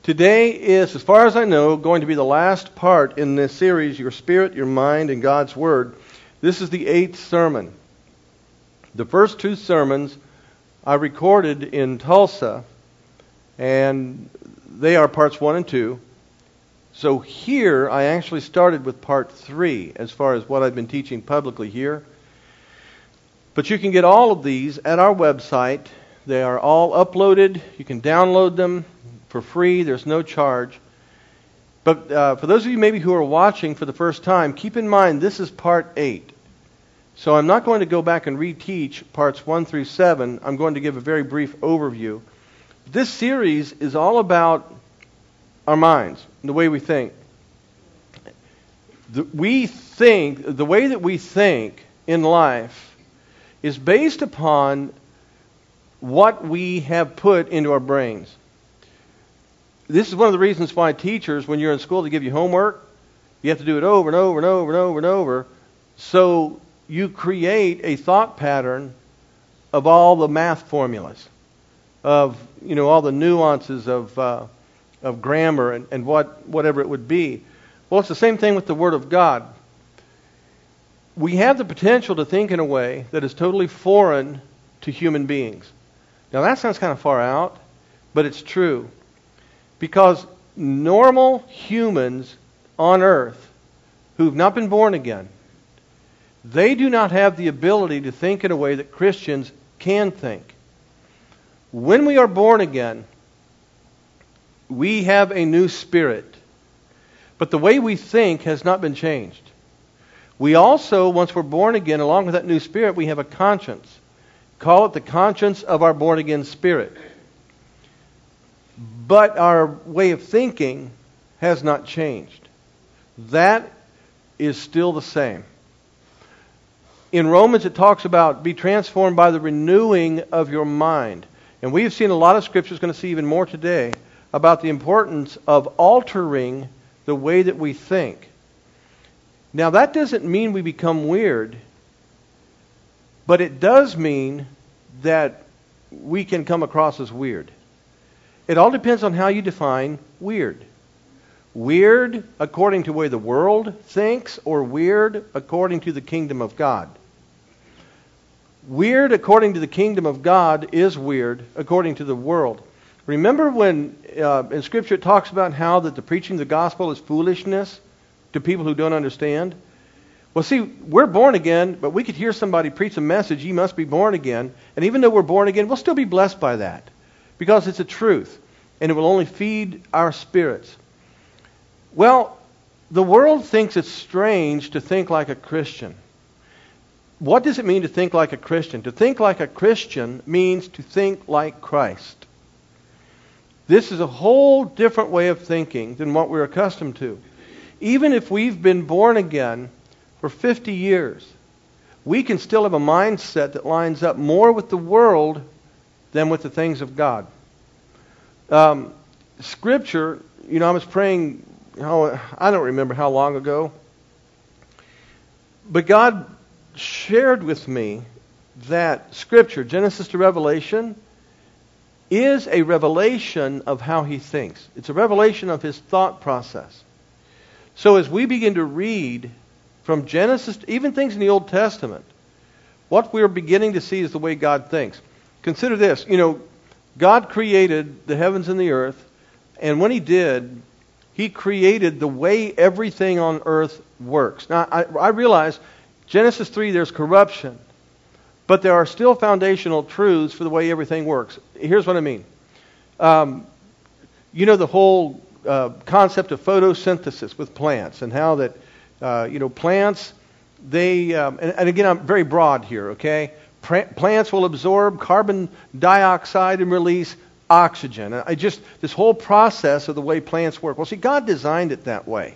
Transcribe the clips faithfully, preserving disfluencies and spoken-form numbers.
Today is, as far as I know, going to be the last part in this series, Your Spirit, Your Mind, and God's Word. This is the eighth sermon. The first two sermons I recorded in Tulsa, and they are parts one and two. So here, I actually started with part three, as far as what I've been teaching publicly here. But you can get all of these at our website. They are all uploaded. You can download them for free. There's no charge. But uh, for those of you maybe who are watching for the first time, keep in mind this is part eight. So I'm not going to go back and reteach parts one through seven. I'm going to give a very brief overview. This series is all about our minds, the way we think. The, we think, the way that we think in life is based upon what we have put into our brains. This is one of the reasons why teachers, when you're in school, they give you homework. You have to do it over and over and over and over and over. So you create a thought pattern of all the math formulas, of you know all the nuances of uh, of grammar and, and what whatever it would be. Well, it's the same thing with the Word of God. We have the potential to think in a way that is totally foreign to human beings. Now that sounds kind of far out, but it's true. Because normal humans on earth who've not been born again, they do not have the ability to think in a way that Christians can think. When we are born again, we have a new spirit. But the way we think has not been changed. We also, once we're born again, along with that new spirit, we have a conscience. Call it the conscience of our born again spirit. But our way of thinking has not changed. That is still the same. In Romans it talks about be transformed by the renewing of your mind. And we've seen a lot of scriptures, going to see even more today, about the importance of altering the way that we think. Now that doesn't mean we become weird, but it does mean that we can come across as weird. It all depends on how you define weird. Weird according to the way the world thinks, or weird according to the kingdom of God. Weird according to the kingdom of God is weird according to the world. Remember when uh, in Scripture it talks about how that the preaching of the gospel is foolishness to people who don't understand? Well, see, we're born again, but we could hear somebody preach a message, ye must be born again, and even though we're born again, we'll still be blessed by that. Because it's a truth, and it will only feed our spirits. Well, the world thinks it's strange to think like a Christian. What does it mean to think like a Christian? To think like a Christian means to think like Christ. This is a whole different way of thinking than what we're accustomed to. Even if we've been born again for fifty years, we can still have a mindset that lines up more with the world than with the things of God. Um, scripture, you know, I was praying, how, I don't remember how long ago, but God shared with me that Scripture, Genesis to Revelation, is a revelation of how He thinks. It's a revelation of His thought process. So as we begin to read from Genesis, even things in the Old Testament, what we're beginning to see is the way God thinks. Consider this, you know, God created the heavens and the earth, and when He did, He created the way everything on earth works. Now, I, I realize, Genesis three, there's corruption, but there are still foundational truths for the way everything works. Here's what I mean. Um, you know the whole uh, concept of photosynthesis with plants, and how that, uh, you know, plants, they, um, and, and again, I'm very broad here, okay? Plants will absorb carbon dioxide and release oxygen. I just this whole process of the way plants work. Well, see, God designed it that way.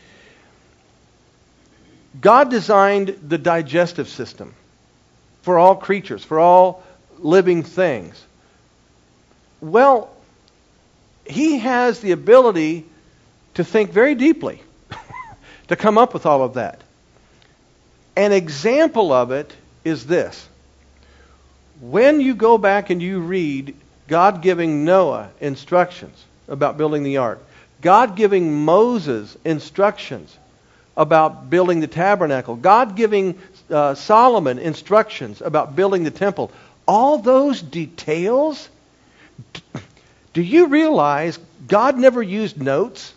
God designed the digestive system for all creatures, for all living things. Well, He has the ability to think very deeply, to come up with all of that. An example of it is this. When you go back and you read God giving Noah instructions, about building the ark. God giving Moses instructions about building the tabernacle. God giving uh, Solomon instructions about building the temple. All those details. Do you realize God never used notes?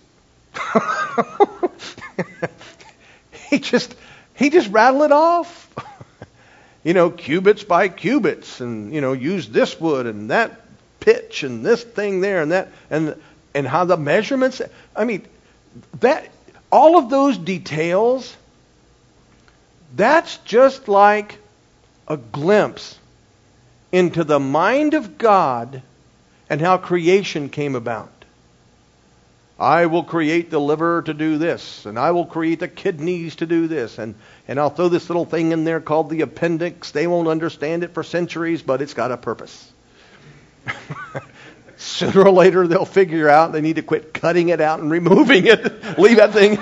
he just he just rattled it off. You know, cubits by cubits, and you know, use this wood and that pitch and this thing there and that and and how the measurements. I mean, that all of those details. That's just like a glimpse into the mind of God and how creation came about. I will create the liver to do this, and I will create the kidneys to do this, and, and I'll throw this little thing in there called the appendix. They won't understand it for centuries, but it's got a purpose. Sooner or later they'll figure out they need to quit cutting it out and removing it. Leave that thing.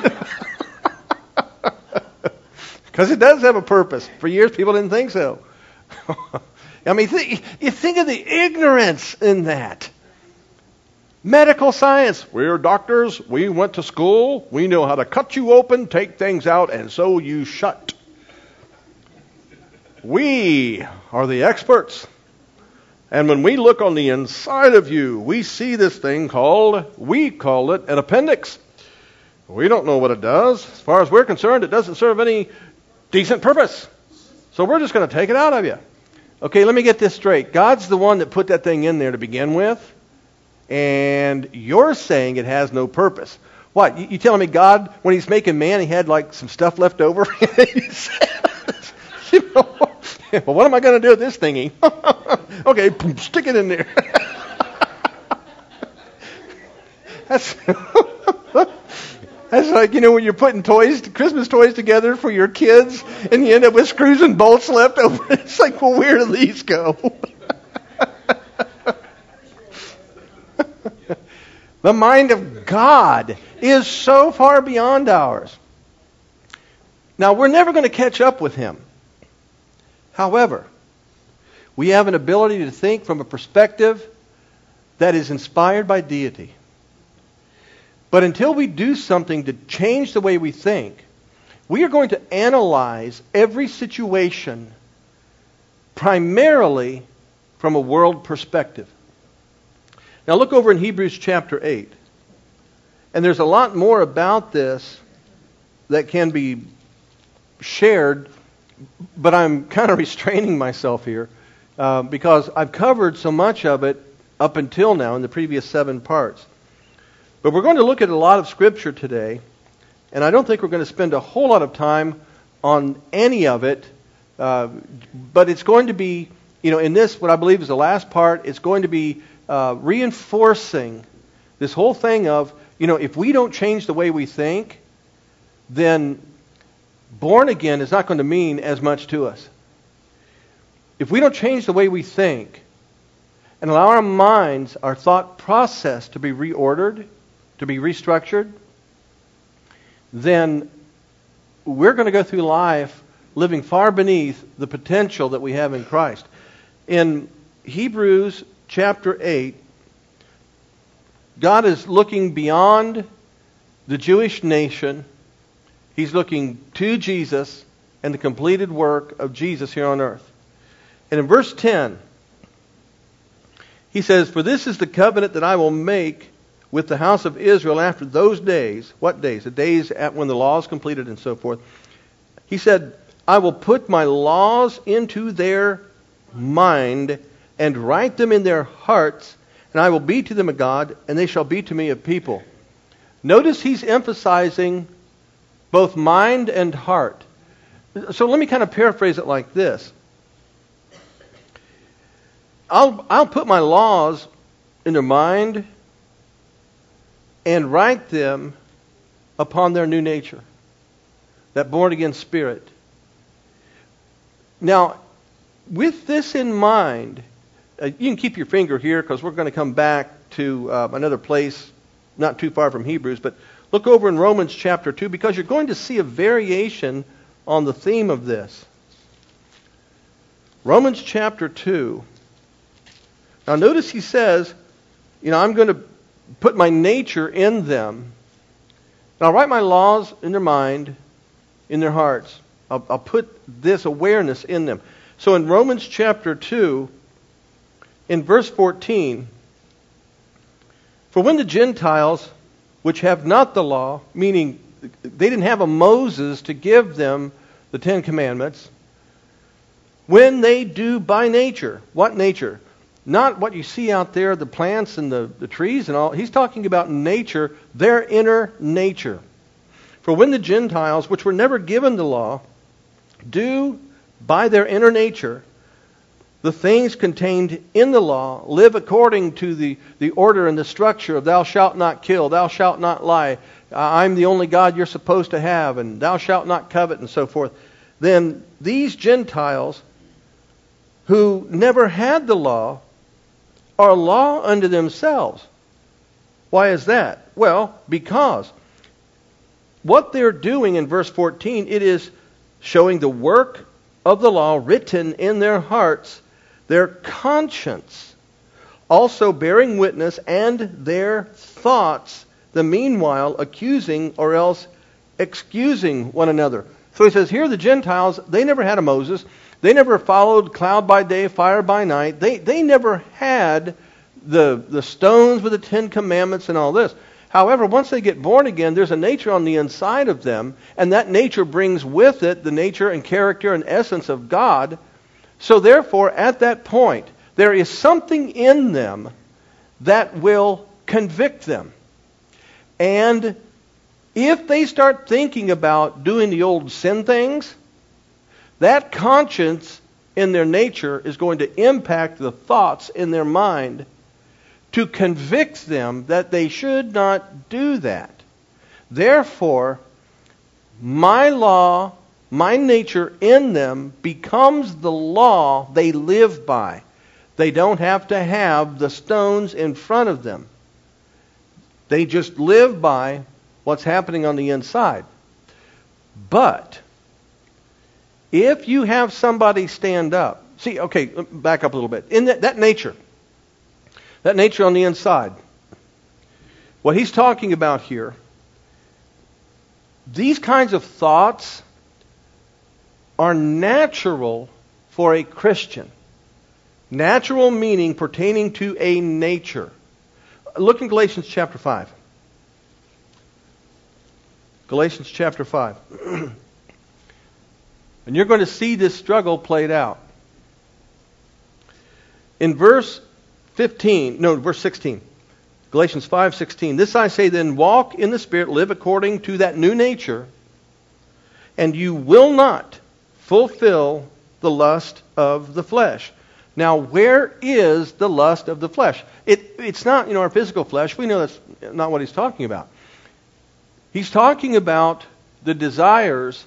Because it does have a purpose. For years people didn't think so. I mean, th- you think of the ignorance in that. Medical science. We're doctors. We went to school. We know how to cut you open, take things out, and sew you shut. We are the experts. And when we look on the inside of you, we see this thing called, we call it an appendix. We don't know what it does. As far as we're concerned, it doesn't serve any decent purpose. So we're just going to take it out of you. Okay, let me get this straight. God's the one that put that thing in there to begin with. And you're saying it has no purpose. What? You, you telling me God, when He's making man, He had like some stuff left over? You know, well, what am I going to do with this thingy? Okay, boom, stick it in there. That's that's like, you know, when you're putting toys, Christmas toys together for your kids, and you end up with screws and bolts left over. It's like, well, where do these go? The mind of God is so far beyond ours. Now, we're never going to catch up with Him. However, we have an ability to think from a perspective that is inspired by deity. But until we do something to change the way we think, we are going to analyze every situation primarily from a world perspective. Now look over in Hebrews chapter eight. And there's a lot more about this that can be shared, but I'm kind of restraining myself here uh, because I've covered so much of it up until now in the previous seven parts. But we're going to look at a lot of Scripture today, and I don't think we're going to spend a whole lot of time on any of it, uh, but it's going to be, you know, in this, what I believe is the last part, it's going to be uh, reinforcing this whole thing of, you know, if we don't change the way we think, then born again is not going to mean as much to us. If we don't change the way we think and allow our minds, our thought process to be reordered, to be restructured, then we're going to go through life living far beneath the potential that we have in Christ. In Hebrews chapter eight, God is looking beyond the Jewish nation. He's looking to Jesus and the completed work of Jesus here on earth. And in verse ten, he says, "For this is the covenant that I will make with the house of Israel after those days." What days? The days at when the law is completed and so forth. He said, "I will put my laws into their mind and write them in their hearts, and I will be to them a God, and they shall be to me a people." Notice he's emphasizing both mind and heart. So let me kind of paraphrase it like this. I'll, I'll put my laws in their mind and write them upon their new nature, that born-again spirit. Now, with this in mind, uh, you can keep your finger here because we're going to come back to uh, another place not too far from Hebrews, but look over in Romans chapter two because you're going to see a variation on the theme of this. Romans chapter two. Now notice he says, you know, I'm going to put my nature in them. And I'll write my laws in their mind, in their hearts. I'll, I'll put this awareness in them. So in Romans chapter two, in verse fourteen, for when the Gentiles, which have not the law, meaning they didn't have a Moses to give them the Ten Commandments, when they do by nature, what nature? Not what you see out there, the plants and the, the trees and all. He's talking about nature, their inner nature. For when the Gentiles, which were never given the law, do by their inner nature the things contained in the law, live according to the, the order and the structure of thou shalt not kill, thou shalt not lie, I'm the only God you're supposed to have, and thou shalt not covet, and so forth, then these Gentiles who never had the law are law unto themselves. Why is that? Well, because what they're doing in verse fourteen, it is showing the work of the law written in their hearts, their conscience, also bearing witness, and their thoughts, the meanwhile accusing or else excusing one another. So he says, here the Gentiles, they never had a Moses. They never followed cloud by day, fire by night. They they never had the, the stones with the Ten Commandments and all this. However, once they get born again, there's a nature on the inside of them, and that nature brings with it the nature and character and essence of God. So therefore, at that point, there is something in them that will convict them. And if they start thinking about doing the old sin things, that conscience in their nature is going to impact the thoughts in their mind to convict them that they should not do that. Therefore, my law, my nature in them becomes the law they live by. They don't have to have the stones in front of them. They just live by what's happening on the inside. But if you have somebody stand up, see, okay, back up a little bit. In that, that nature, that nature on the inside, what he's talking about here, these kinds of thoughts are natural for a Christian. Natural meaning pertaining to a nature. Look in Galatians chapter five. Galatians chapter five. And you're going to see this struggle played out. In verse fifteen, no, verse sixteen. Galatians five sixteen. This I say then, walk in the Spirit, live according to that new nature, and you will not fulfill the lust of the flesh. Now, where is the lust of the flesh? It, it's not, you know, our physical flesh. We know that's not what he's talking about. He's talking about the desires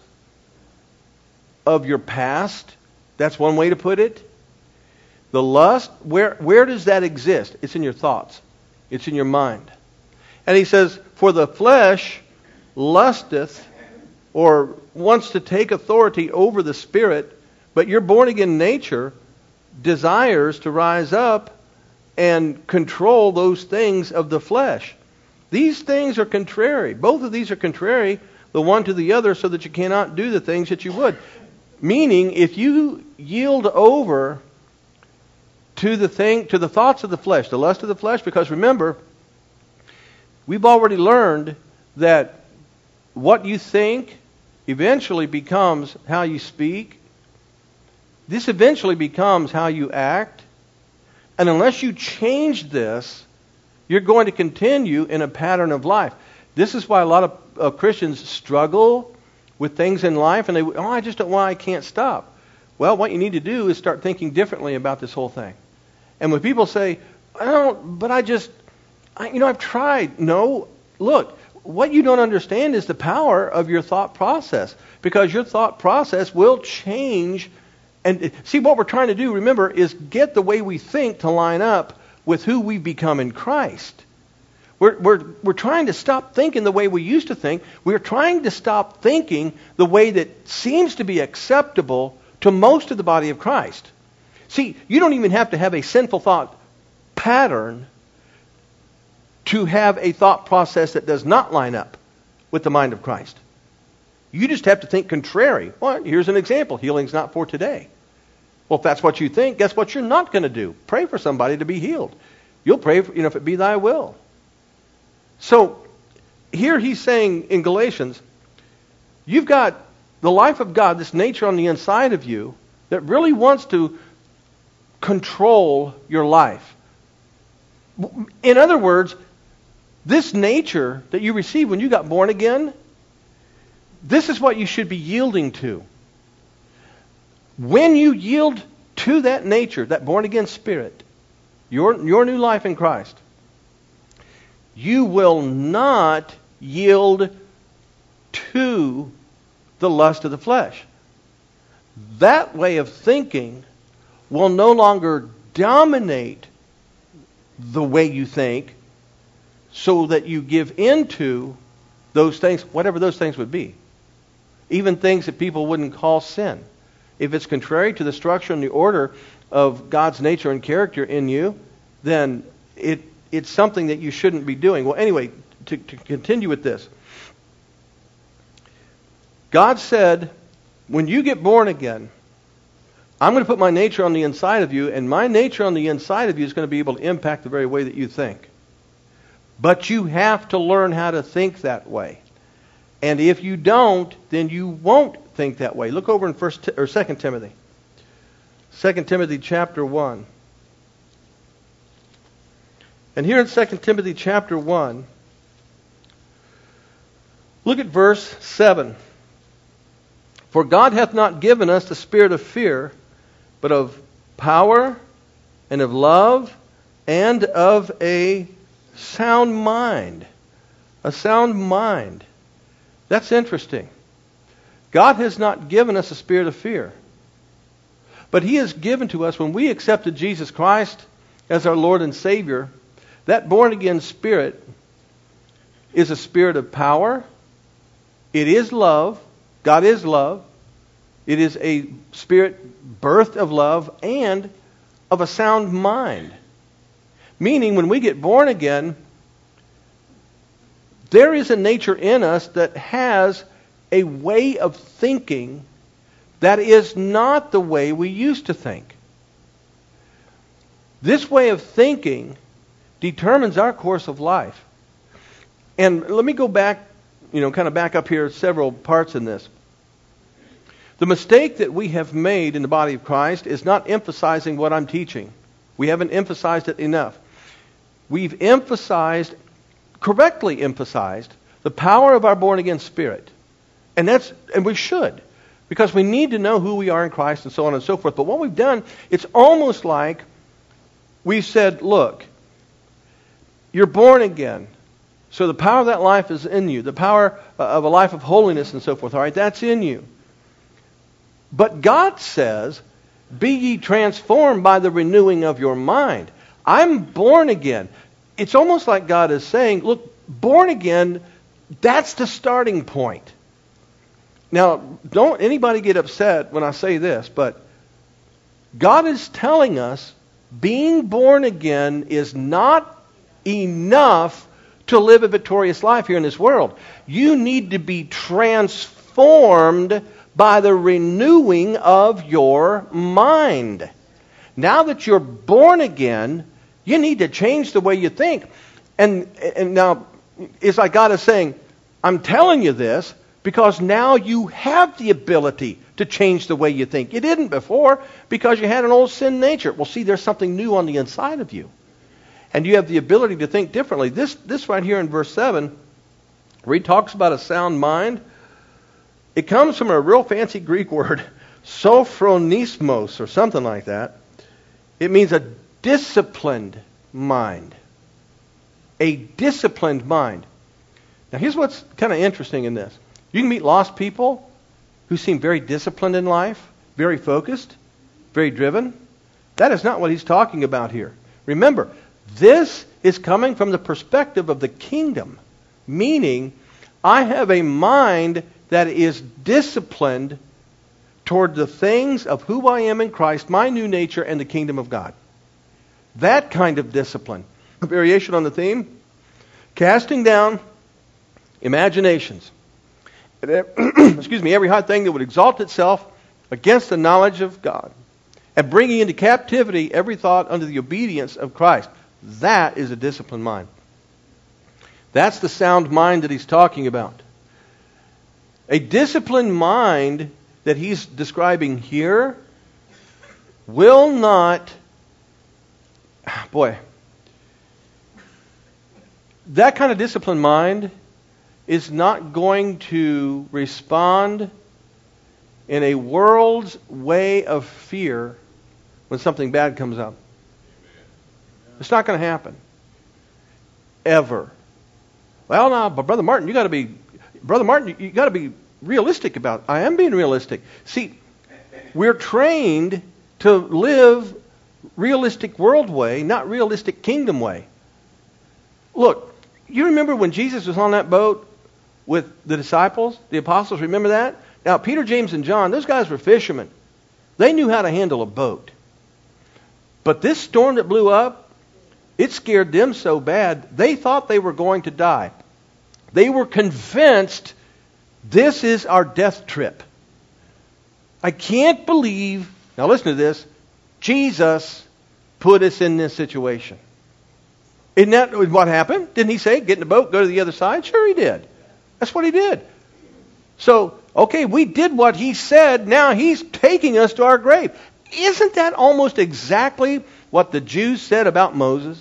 of your past. That's one way to put it. The lust, where, where does that exist? It's in your thoughts. It's in your mind. And he says, for the flesh lusteth, or wants to take authority over the Spirit, but your born-again nature desires to rise up and control those things of the flesh. These things are contrary. Both of these are contrary, the one to the other, so that you cannot do the things that you would. Meaning, if you yield over to the thing, to the thoughts of the flesh, the lust of the flesh, because remember, we've already learned that what you think eventually becomes how you speak. This eventually becomes how you act. And unless you change this, you're going to continue in a pattern of life. This is why a lot of uh, Christians struggle with things in life, and they, oh, I just don't, why I can't stop. Well, what you need to do is start thinking differently about this whole thing. And when people say, I don't, but I just, I, you know, I've tried. No, look, what you don't understand is the power of your thought process, because your thought process will change. And see, what we're trying to do, remember, is get the way we think to line up with who we become in Christ. We're, we're, we're trying to stop thinking the way we used to think. We're trying to stop thinking the way that seems to be acceptable to most of the body of Christ. See, you don't even have to have a sinful thought pattern to have a thought process that does not line up with the mind of Christ. You just have to think contrary. Well, here's an example. Healing's not for today. Well, if that's what you think, guess what you're not going to do? Pray for somebody to be healed. You'll pray, for, you know, if it be thy will. So, here he's saying in Galatians, you've got the life of God, this nature on the inside of you, that really wants to control your life. In other words, this nature that you received when you got born again, this is what you should be yielding to. When you yield to that nature, that born-again spirit, your, your new life in Christ, you will not yield to the lust of the flesh. That way of thinking will no longer dominate the way you think, so that you give into those things, whatever those things would be. Even things that people wouldn't call sin. If it's contrary to the structure and the order of God's nature and character in you, then it it's something that you shouldn't be doing. Well, anyway, to, to continue with this. God said, when you get born again, I'm going to put my nature on the inside of you, and my nature on the inside of you is going to be able to impact the very way that you think. But you have to learn how to think that way. And if you don't, then you won't think that way. Look over in First or Second Timothy. Second Timothy chapter one. And here in Second Timothy chapter one, look at verse seven. For God hath not given us the spirit of fear, but of power and of love and of a sound mind. A sound mind. That's interesting. God has not given us a spirit of fear. But He has given to us, when we accepted Jesus Christ as our Lord and Savior, that born-again spirit is a spirit of power. It is love. God is love. It is a spirit birthed of love and of a sound mind. Meaning, when we get born again, there is a nature in us that has a way of thinking that is not the way we used to think. This way of thinking determines our course of life. And let me go back, you know, kind of back up here several parts in this. The mistake that we have made in the body of Christ is not emphasizing what I'm teaching. We haven't emphasized it enough. We've emphasized, correctly emphasized, the power of our born-again spirit. And that's, and we should, because we need to know who we are in Christ and so on and so forth. But what we've done, it's almost like we said, look, you're born again. So the power of that life is in you. The power of a life of holiness and so forth. All right, that's in you. But God says, be ye transformed by the renewing of your mind. I'm born again. It's almost like God is saying, look, born again, that's the starting point. Now, don't anybody get upset when I say this, but God is telling us being born again is not enough to live a victorious life here in this world. You need to be transformed by the renewing of your mind. Now that you're born again, you need to change the way you think. And, and now, it's like God is saying, I'm telling you this because now you have the ability to change the way you think. You didn't before because you had an old sin nature. Well, see, there's something new on the inside of you. And you have the ability to think differently. This, this right here in verse seven, where he talks about a sound mind, it comes from a real fancy Greek word, sophronismos, or something like that. It means a disciplined mind. A disciplined mind. Now here's what's kind of interesting in this. You can meet lost people who seem very disciplined in life, very focused, very driven. That is not what he's talking about here. Remember, this is coming from the perspective of the kingdom. Meaning, I have a mind that is disciplined toward the things of who I am in Christ, my new nature, and the kingdom of God. That kind of discipline. A variation on the theme. Casting down imaginations. Excuse me, every high thing that would exalt itself against the knowledge of God. And bringing into captivity every thought under the obedience of Christ. That is a disciplined mind. That's the sound mind that he's talking about. A disciplined mind that he's describing here will not, boy, that kind of disciplined mind is not going to respond in a world's way of fear when something bad comes up. It's not going to happen. Ever. Well, now, but Brother Martin, you got to be, Brother Martin, you got to be realistic about it. I am being realistic. See, we're trained to live realistic world way, not realistic kingdom way. Look, you remember when Jesus was on that boat with the disciples, the apostles, remember that? Now, Peter, James, and John, those guys were fishermen. They knew how to handle a boat. But this storm that blew up, it scared them so bad, they thought they were going to die. They were convinced this is our death trip. I can't believe, now listen to this, Jesus put us in this situation. Isn't that what happened? Didn't he say, get in the boat, go to the other side? Sure he did. That's what he did. So, okay, we did what he said, now he's taking us to our grave. Isn't that almost exactly what the Jews said about Moses?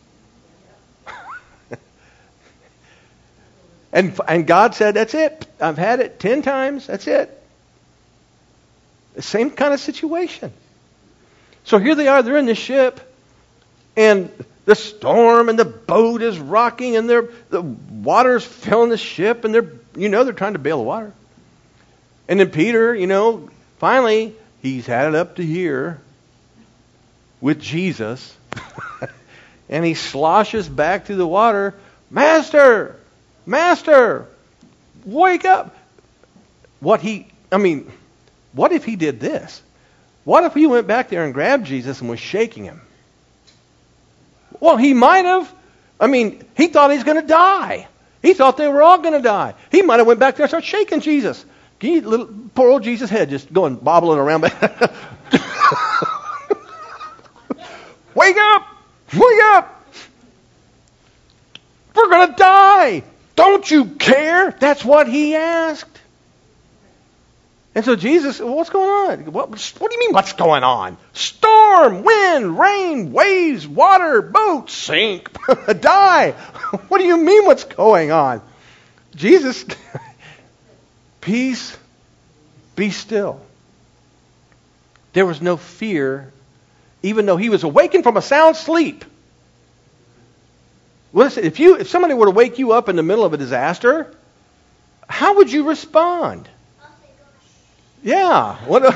and, and God said, that's it. I've had it ten times. That's it. The same kind of situation. So here they are. They're in the ship. And the storm and the boat is rocking. And they're, the water's filling the ship. And they're, you know, they're trying to bail the water. And then Peter, you know, finally, he's had it up to here with Jesus. And he sloshes back through the water. Master! Master! Wake up! What he, I mean, what if he did this? What if he went back there and grabbed Jesus and was shaking him? Well, he might have. I mean, he thought he was going to die. He thought they were all going to die. He might have went back there and started shaking Jesus. Can you, little, poor old Jesus' head just going bobbling around. Wake up! Wake up! We're going to die! Don't you care? That's what he asked. And so Jesus, what's going on? What, what do you mean what's going on? Storm, wind, rain, waves, water, boat, sink, die. What do you mean what's going on? Jesus, peace, be still. There was no fear, even though he was awakened from a sound sleep. Listen, if you if somebody were to wake you up in the middle of a disaster, how would you respond? Yeah. What?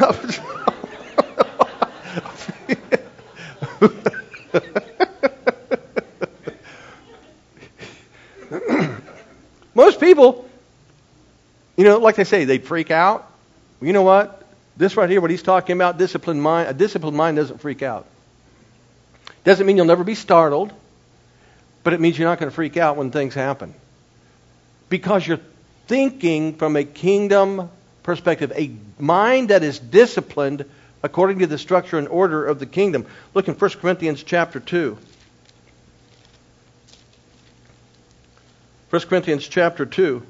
Most people, you know, like they say, they freak out. You know what? This right here, what he's talking about, disciplined mind. A disciplined mind doesn't freak out. Doesn't mean you'll never be startled, but it means you're not going to freak out when things happen, because you're thinking from a kingdom perspective, a mind that is disciplined according to the structure and order of the kingdom. Look in First Corinthians chapter two. First Corinthians chapter two.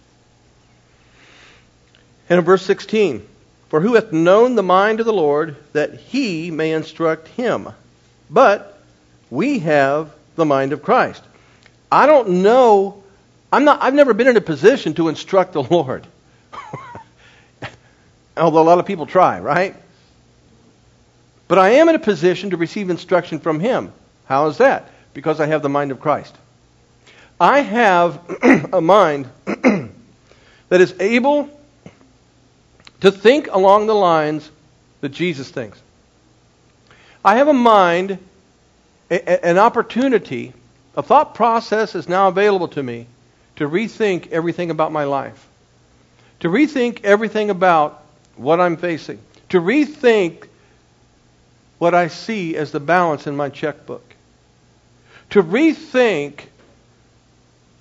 And in verse sixteen. For who hath known the mind of the Lord, that he may instruct him? But we have the mind of Christ. I don't know. I'm not. I've never been in a position to instruct the Lord. Although a lot of people try, right? But I am in a position to receive instruction from him. How is that? Because I have the mind of Christ. I have a mind that is able to think along the lines that Jesus thinks. I have a mind, a, an opportunity, a thought process is now available to me to rethink everything about my life. To rethink everything about what I'm facing. To rethink what I see as the balance in my checkbook. To rethink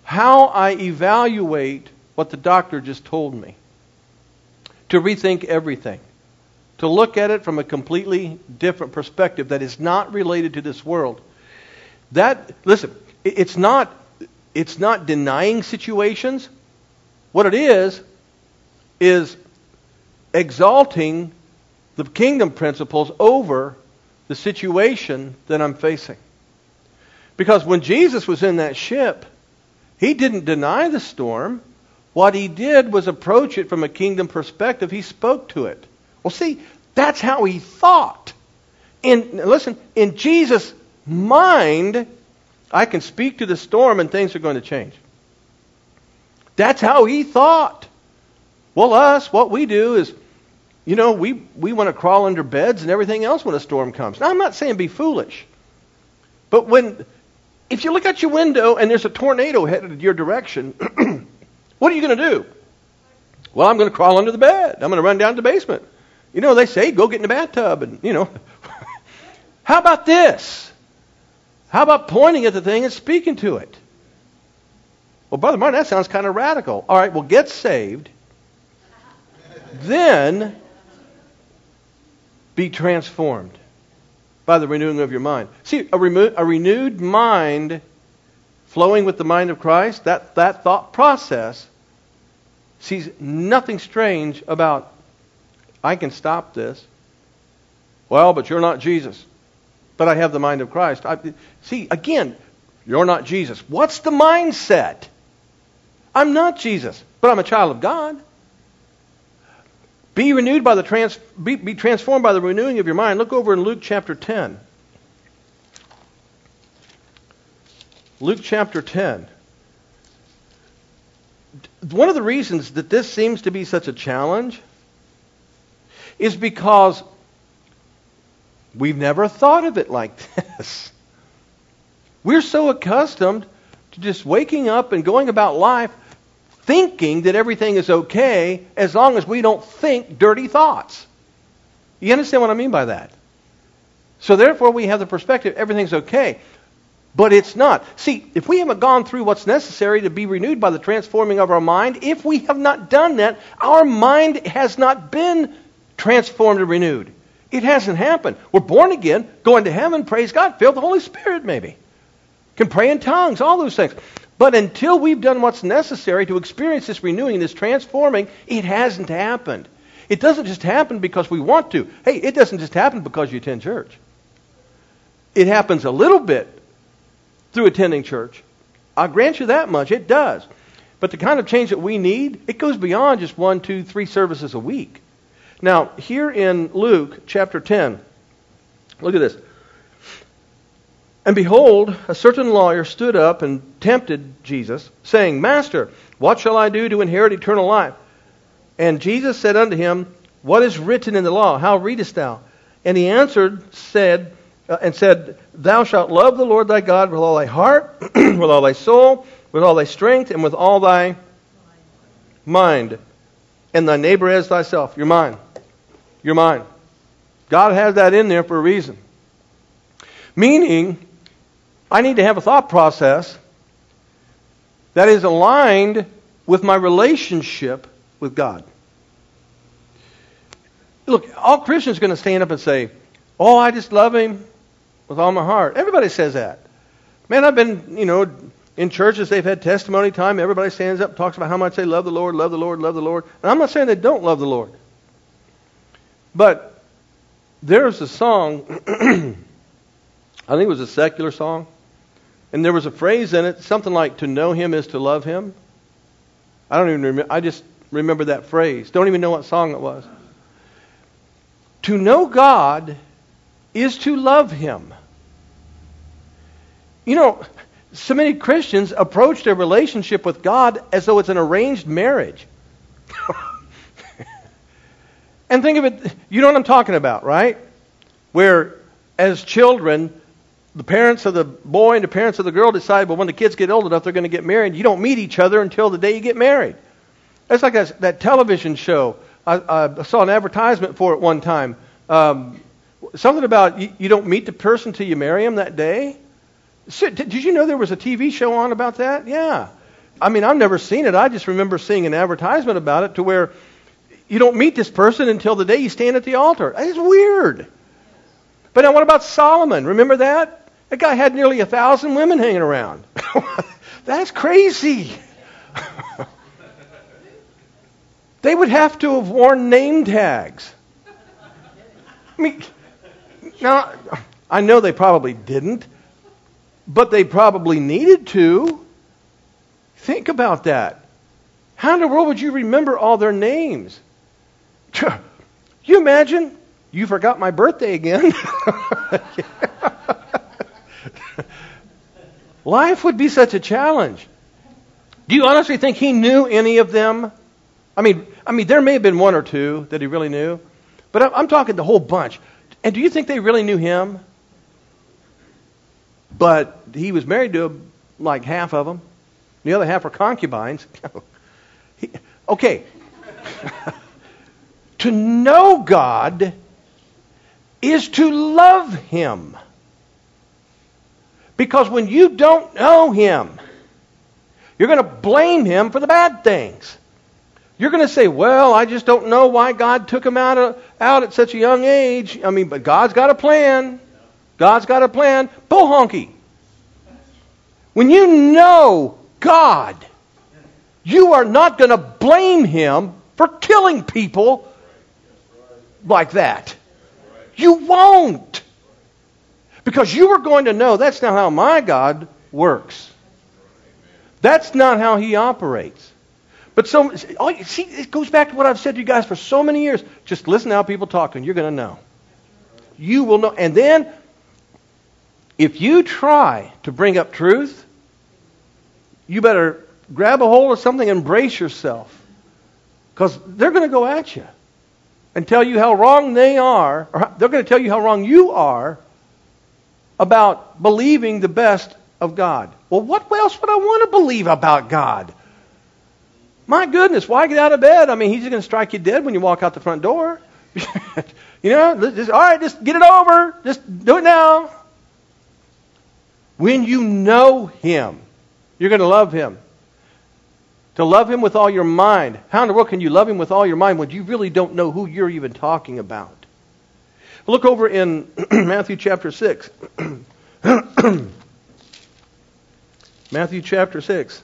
how I evaluate what the doctor just told me. To rethink everything. To look at it from a completely different perspective that is not related to this world. That, listen, it's not, it's not denying situations. What it is, is exalting the kingdom principles over the situation that I'm facing. Because when Jesus was in that ship, He didn't deny the storm. What He did was approach it from a kingdom perspective. He spoke to it. Well, see, that's how He thought. In, listen, in Jesus' mind, I can speak to the storm and things are going to change. That's how He thought. Well, us, what we do is, you know, we, we want to crawl under beds and everything else when a storm comes. Now, I'm not saying be foolish. But when, if you look out your window and there's a tornado headed your direction, what are you going to do? Well, I'm going to crawl under the bed. I'm going to run down to the basement. You know, they say, go get in the bathtub and, you know. How about this? How about pointing at the thing and speaking to it? Well, Brother Martin, that sounds kind of radical. All right, well, get saved. Then be transformed by the renewing of your mind. See, a, remo- a renewed mind flowing with the mind of Christ, that, that thought process sees nothing strange about, I can stop this. Well, but you're not Jesus. But I have the mind of Christ. I, see, again, you're not Jesus. What's the mindset? I'm not Jesus, but I'm a child of God. Be renewed by the trans, be, be transformed by the renewing of your mind. Look over in Luke chapter ten. Luke chapter ten. One of the reasons that this seems to be such a challenge is because we've never thought of it like this. We're so accustomed to just waking up and going about life thinking that everything is okay as long as we don't think dirty thoughts. You understand what I mean by that? So therefore we have the perspective everything's okay. But it's not. See, if we haven't gone through what's necessary to be renewed by the transforming of our mind, if we have not done that, our mind has not been transformed and renewed. It hasn't happened. We're born again, going to heaven, praise God, filled with the Holy Spirit maybe. Can pray in tongues, all those things. But until we've done what's necessary to experience this renewing, this transforming, it hasn't happened. It doesn't just happen because we want to. Hey, it doesn't just happen because you attend church. It happens a little bit through attending church. I'll grant you that much. It does. But the kind of change that we need, it goes beyond just one, two, three services a week. Now, here in Luke chapter ten, look at this. And behold, a certain lawyer stood up and tempted Jesus, saying, Master, what shall I do to inherit eternal life? And Jesus said unto him, What is written in the law? How readest thou? And he answered, said, uh, and said, Thou shalt love the Lord thy God with all thy heart, with all thy soul, with all thy strength, and with all thy mind. And thy neighbor as thyself. You're mine. You're mine. God has that in there for a reason. Meaning, I need to have a thought process that is aligned with my relationship with God. Look, all Christians are going to stand up and say, oh, I just love Him with all my heart. Everybody says that. Man, I've been, you know, in churches, they've had testimony time. Everybody stands up and talks about how much they love the Lord, love the Lord, love the Lord. And I'm not saying they don't love the Lord. But there's a song, I think it was a secular song, and there was a phrase in it, something like, to know Him is to love Him. I don't even remember, I just remember that phrase. Don't even know what song it was. To know God is to love Him. You know, so many Christians approach their relationship with God as though it's an arranged marriage. And think of it, you know what I'm talking about, right? Where, as children, the parents of the boy and the parents of the girl decide, well, when the kids get old enough, they're going to get married. You don't meet each other until the day you get married. That's like that, that television show. I, I saw an advertisement for it one time. Um, something about you, you don't meet the person till you marry him that day. So, did you know there was a T V show on about that? Yeah. I mean, I've never seen it. I just remember seeing an advertisement about it to where you don't meet this person until the day you stand at the altar. It's weird. But now what about Solomon? Remember that? That guy had nearly a thousand women hanging around. That's crazy. They would have to have worn name tags. I mean, now, I know they probably didn't, but they probably needed to. Think about that. How in the world would you remember all their names? You imagine? You forgot my birthday again. Life would be such a challenge. Do you honestly think he knew any of them? I mean, I mean, there may have been one or two that he really knew, but I'm, I'm talking the whole bunch. And do you think they really knew him? But he was married to like half of them. The other half were concubines. he, okay. To know God is to love Him. Because when you don't know Him, you're going to blame Him for the bad things. You're going to say, well, I just don't know why God took him out, of, out at such a young age. I mean, but God's got a plan. God's got a plan. Bull honky. When you know God, you are not going to blame Him for killing people like that. You won't. Because you are going to know that's not how my God works. That's not how He operates. But so, see, it goes back to what I've said to you guys for so many years. Just listen to how people talk and you're going to know. You will know. And then, if you try to bring up truth, you better grab a hold of something and brace yourself. Because they're going to go at you and tell you how wrong they are, or they're going to tell you how wrong you are about believing the best of God. Well, what else would I want to believe about God? My goodness, why get out of bed? I mean, He's going to strike you dead when you walk out the front door. You know, just, all right, just get it over. Just do it now. When you know Him, you're going to love Him. To love Him with all your mind. How in the world can you love Him with all your mind when you really don't know who you're even talking about? Look over in Matthew chapter six. Matthew chapter six.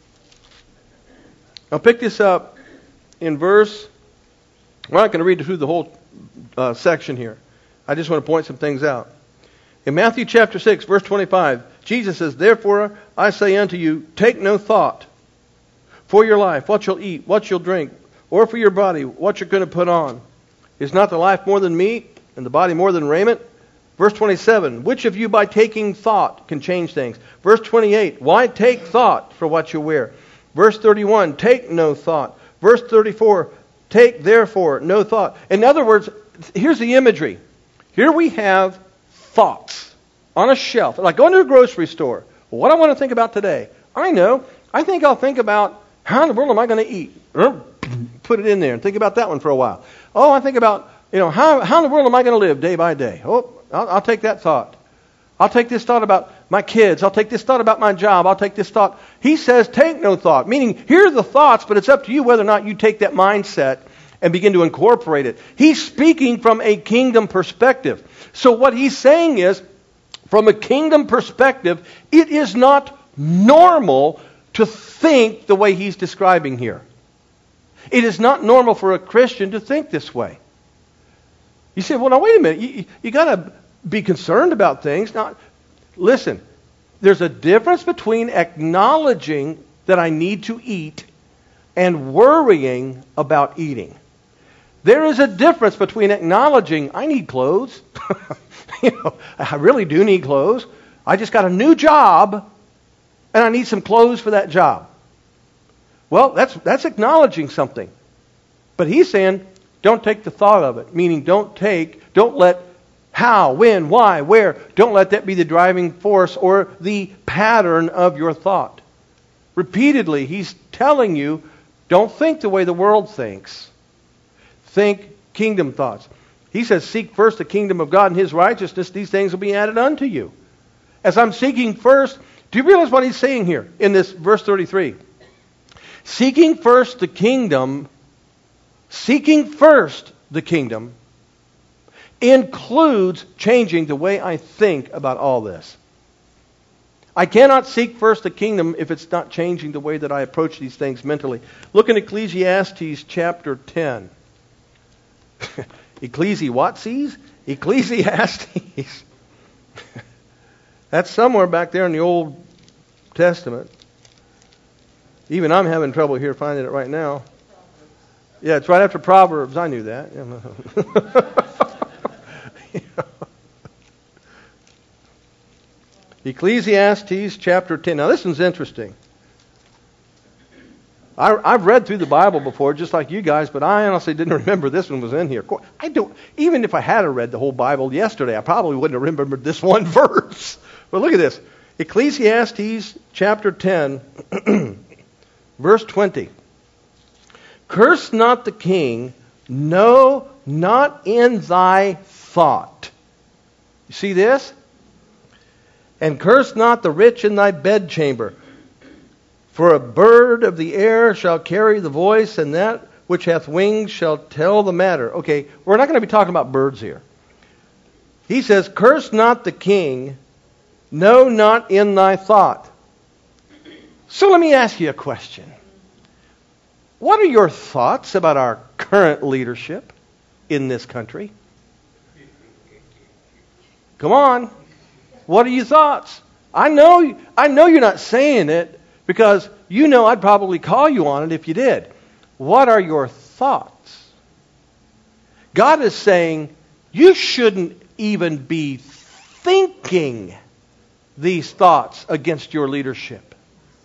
I'll pick this up in verse... We're not going to read through the whole uh, section here. I just want to point some things out. In Matthew chapter six, verse twenty-five, Jesus says, "Therefore I say unto you, take no thought for your life, what you'll eat, what you'll drink, or for your body, what you're going to put on. Is not the life more than meat, and the body more than raiment?" Verse twenty-seven, "Which of you by taking thought can change things?" Verse twenty-eight, "Why take thought for what you wear?" Verse thirty-one, "Take no thought." Verse thirty-four, "Take therefore no thought." In other words, here's the imagery. Here we have thoughts on a shelf. Like going to a grocery store. Well, what I want to think about today? I know. I think I'll think about, how in the world am I going to eat? Put it in there and think about that one for a while. Oh, I think about, you know, how, how in the world am I going to live day by day? Oh, I'll, I'll take that thought. I'll take this thought about my kids. I'll take this thought about my job. I'll take this thought. He says, take no thought. Meaning, here are the thoughts, but it's up to you whether or not you take that mindset and begin to incorporate it. He's speaking from a kingdom perspective. So what he's saying is, from a kingdom perspective, it is not normal to think the way he's describing here. It is not normal for a Christian to think this way. You say, well, now wait a minute. You, you got to be concerned about things. Now, listen, there's a difference between acknowledging that I need to eat and worrying about eating. There is a difference between acknowledging I need clothes. You know, I really do need clothes. I just got a new job and I need some clothes for that job. Well, that's that's acknowledging something. But he's saying, don't take the thought of it. Meaning don't take, don't let how, when, why, where, don't let that be the driving force or the pattern of your thought. Repeatedly, he's telling you, don't think the way the world thinks. Think kingdom thoughts. He says, seek first the kingdom of God and His righteousness. These things will be added unto you. As I'm seeking first, do you realize what he's saying here in this verse thirty-three? Seeking first the kingdom, seeking first the kingdom includes changing the way I think about all this. I cannot seek first the kingdom if it's not changing the way that I approach these things mentally. Look in Ecclesiastes chapter ten. Ecclesi what sees? Ecclesiastes. That's somewhere back there in the Old Testament. Even I'm having trouble here finding it right now. Yeah, it's right after Proverbs. I knew that. Ecclesiastes chapter ten. Now this one's interesting. I, I've read through the Bible before, just like you guys, but I honestly didn't remember this one was in here. I don't. Even if I had read the whole Bible yesterday, I probably wouldn't have remembered this one verse. But look at this. Ecclesiastes chapter ten, verse twenty. Curse not the king, no, not in thy thought. You see this? And curse not the rich in thy bedchamber. For a bird of the air shall carry the voice, and that which hath wings shall tell the matter. Okay, we're not going to be talking about birds here. He says, curse not the king, no, not in thy thought. So let me ask you a question. What are your thoughts about our current leadership in this country? Come on. What are your thoughts? I know, I know you're not saying it because you know I'd probably call you on it if you did. What are your thoughts? God is saying you shouldn't even be thinking these thoughts against your leadership.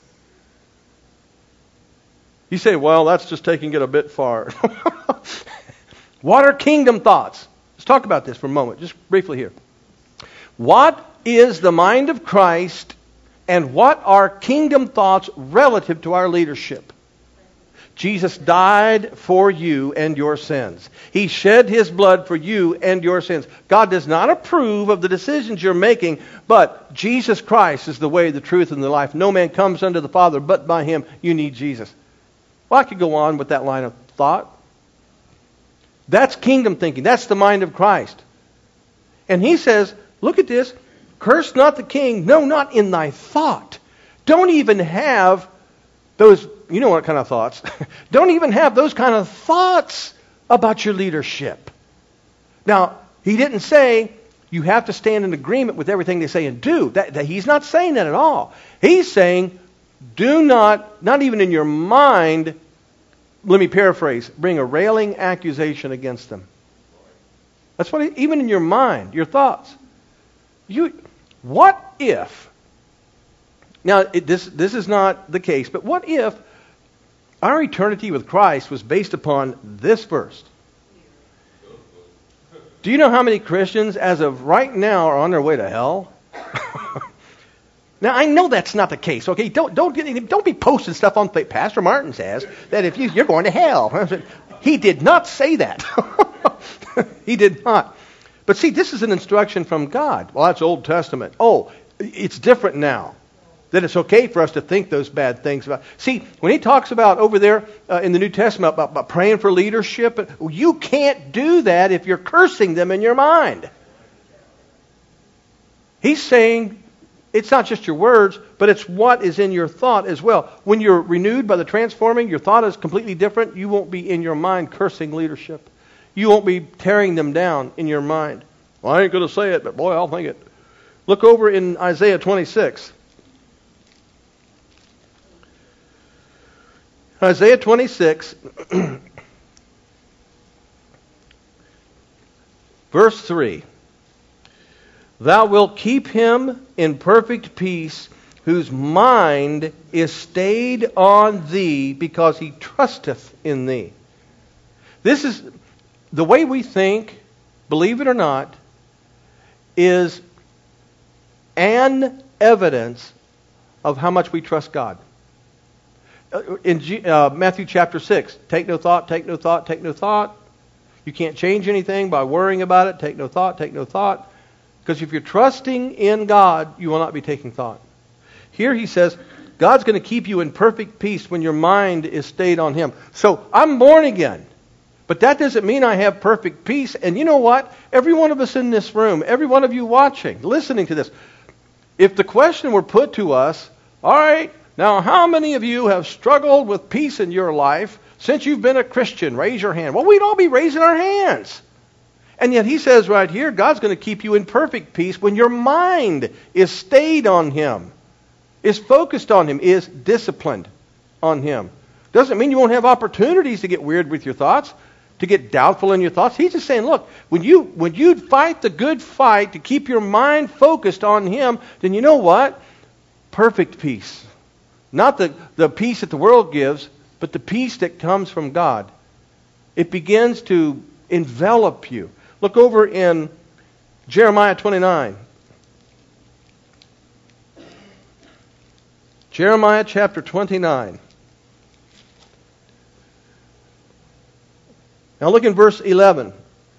You say, well, that's just taking it a bit far. What are kingdom thoughts? Let's talk about this for a moment, just briefly here. What is the mind of Christ, and what are kingdom thoughts relative to our leadership? Jesus died for you and your sins. He shed His blood for you and your sins. God does not approve of the decisions you're making, but Jesus Christ is the way, the truth, and the life. No man comes unto the Father but by Him. You need Jesus. Well, I could go on with that line of thought. That's kingdom thinking. That's the mind of Christ. And He says, look at this. Curse not the king, no, not in thy thought. Don't even have those, you know what kind of thoughts. Don't even have those kind of thoughts about your leadership. Now, He didn't say you have to stand in agreement with everything they say and do. That, that He's not saying that at all. He's saying, do not, not even in your mind, let me paraphrase, bring a railing accusation against them. That's what, he, even in your mind, your thoughts. You, what if, now it, this, this is not the case, but what if our eternity with Christ was based upon this verse? Do you know how many Christians as of right now are on their way to hell? Now I know that's not the case. Okay, don't don't get, don't be posting stuff on Facebook. Pastor Martin says that if you, you're going to hell. He did not say that. He did not. But see, this is an instruction from God. Well, that's Old Testament. Oh, it's different now. That it's okay for us to think those bad things about. See, when He talks about over there uh, in the New Testament about, about praying for leadership, you can't do that if you're cursing them in your mind. He's saying it's not just your words, but it's what is in your thought as well. When you're renewed by the transforming, your thought is completely different. You won't be in your mind cursing leadership. You won't be tearing them down in your mind. Well, I ain't going to say it, but boy, I'll think it. Look over in Isaiah twenty-six. Isaiah twenty-six, verse three. Thou wilt keep him in perfect peace, whose mind is stayed on thee, because he trusteth in thee. This is the way we think, believe it or not, is an evidence of how much we trust God. In G, uh, Matthew chapter six, take no thought, take no thought, take no thought. You can't change anything by worrying about it. Take no thought, take no thought. Because if you're trusting in God, you will not be taking thought. Here He says, God's going to keep you in perfect peace when your mind is stayed on Him. So I'm born again. But that doesn't mean I have perfect peace. And you know what? Every one of us in this room, every one of you watching, listening to this, if the question were put to us, all right, now how many of you have struggled with peace in your life since you've been a Christian? Raise your hand. Well, we'd all be raising our hands. And yet He says right here, God's going to keep you in perfect peace when your mind is stayed on Him, is focused on Him, is disciplined on Him. Doesn't mean you won't have opportunities to get weird with your thoughts, to get doubtful in your thoughts. He's just saying, look, when you when you fight the good fight to keep your mind focused on Him, then you know what? Perfect peace. Not the, the peace that the world gives, but the peace that comes from God. It begins to envelop you. Look over in Jeremiah twenty-nine. Jeremiah chapter twenty-nine. Now look in verse eleven.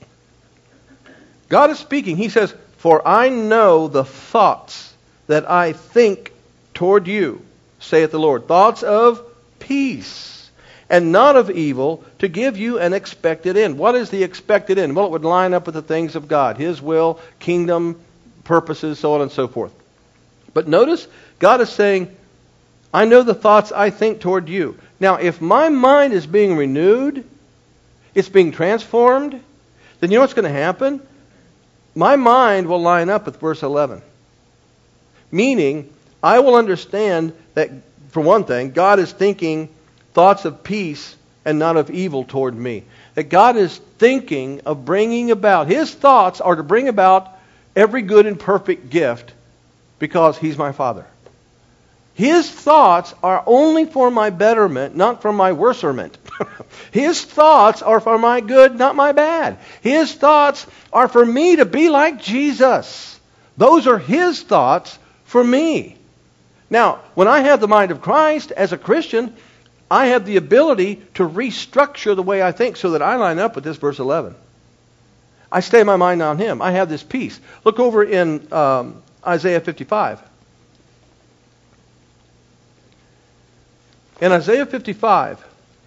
God is speaking. He says, "For I know the thoughts that I think toward you, saith the Lord, thoughts of peace and not of evil, to give you an expected end." What is the expected end? Well, it would line up with the things of God, His will, kingdom, purposes, so on and so forth. But notice, God is saying, I know the thoughts I think toward you. Now, if my mind is being renewed, it's being transformed, then you know what's going to happen? My mind will line up with verse eleven. Meaning, I will understand that, for one thing, God is thinking thoughts of peace and not of evil toward me. That God is thinking of bringing about, His thoughts are to bring about every good and perfect gift because He's my Father. His thoughts are only for my betterment, not for my worserment. His thoughts are for my good, not my bad. His thoughts are for me to be like Jesus. Those are His thoughts for me. Now, when I have the mind of Christ as a Christian, I have the ability to restructure the way I think so that I line up with this verse eleven. I stay my mind on Him. I have this peace. Look over in um, Isaiah fifty-five. In Isaiah fifty-five,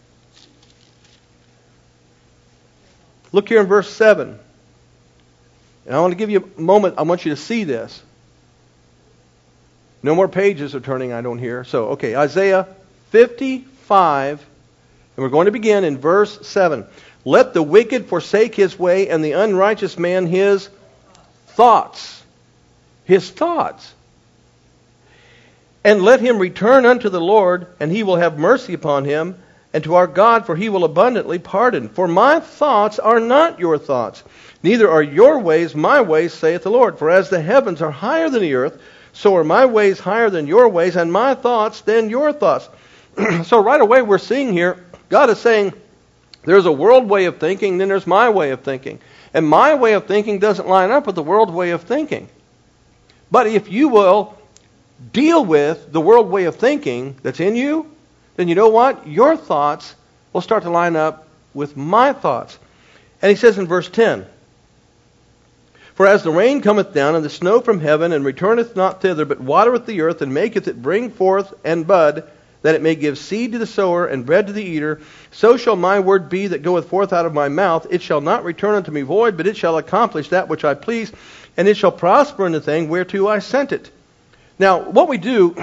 look here in verse seven. And I want to give you a moment. I want you to see this. No more pages are turning, I don't hear. So, okay, Isaiah fifty-five, and we're going to begin in verse seven. Let the wicked forsake his way, and the unrighteous man his thoughts. His thoughts. And let him return unto the Lord, and He will have mercy upon him, and to our God, for He will abundantly pardon. For my thoughts are not your thoughts, neither are your ways my ways, saith the Lord. For as the heavens are higher than the earth, so are my ways higher than your ways, and my thoughts than your thoughts. So right away we're seeing here, God is saying, there's a world way of thinking, then there's my way of thinking. And my way of thinking doesn't line up with the world way of thinking. But if you will deal with the world way of thinking that's in you, then you know what? Your thoughts will start to line up with my thoughts. And He says in verse ten, For as the rain cometh down, and the snow from heaven, and returneth not thither, but watereth the earth, and maketh it bring forth and bud, that it may give seed to the sower, and bread to the eater, so shall my word be that goeth forth out of my mouth. It shall not return unto me void, but it shall accomplish that which I please, and it shall prosper in the thing whereto I sent it. Now, what we do,